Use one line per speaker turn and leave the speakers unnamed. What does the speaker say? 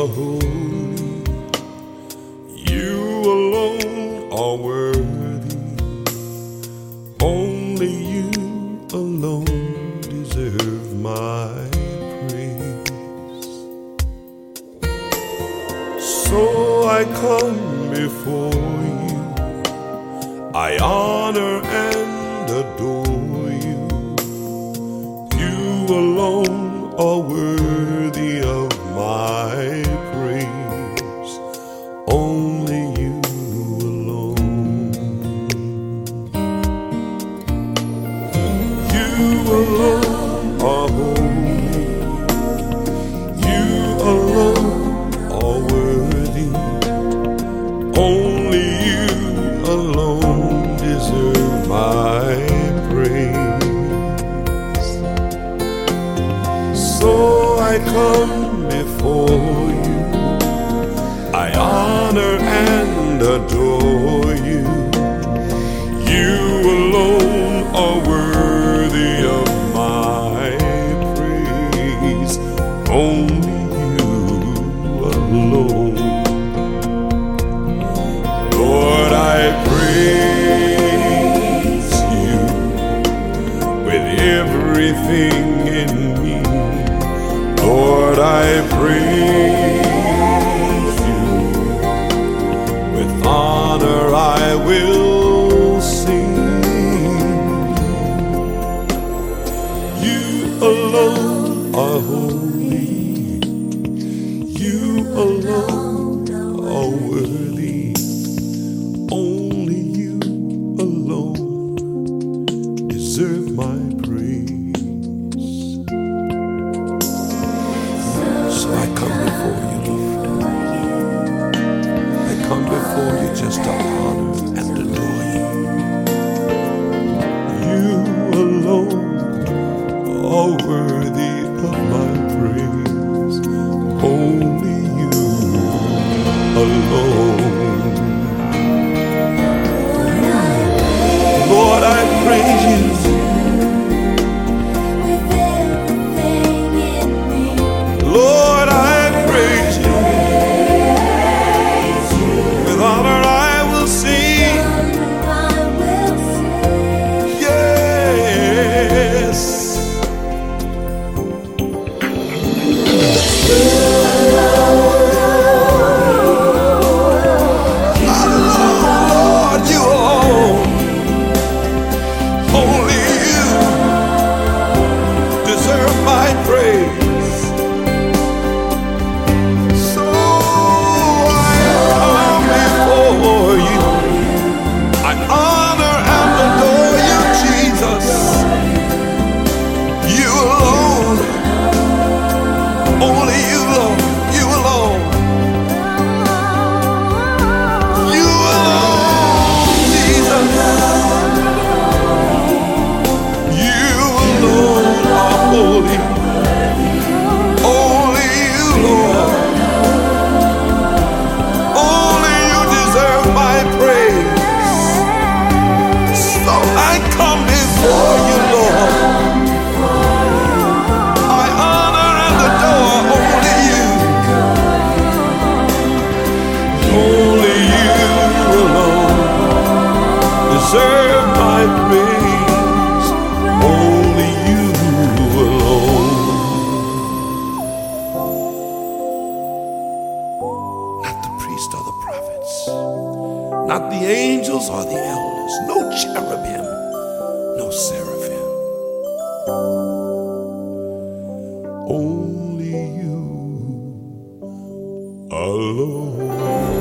are holy. You alone are worthy. Only you alone deserve my praise. So I come before you, I honor and adore you. You alone are worthy of my praise. Only you alone. You alone are holy. You alone are worthy. Only you alone deserve my praise. So I come before you, I honor and adore you. You alone are worthy of my praise. Only you alone. Lord, I praise you with everything in me. Lord, I praise you. With honor I will sing. You alone are holy. You alone are worthy. Only you alone deserve my praise. So I come before you, Lord. I come before you just to honor and adore you. You alone are worthy of my praise. Only you alone. Lord, I praise you. Lord, I praise you. With honor I will sing. Yes. Lord, you alone. Only you deserve my praise. So I come before you. I honor and adore you, Jesus. You alone. Only you alone. You alone. You alone, Jesus. You alone are holy. Only you, Lord. Only you deserve my praise. So I come before you, Lord. I honor and adore only you. Only you alone deserve my praise. Only you alone. Not the priest or the prophets, not the angels or the elders, no cherubim, no seraphim. Only you alone.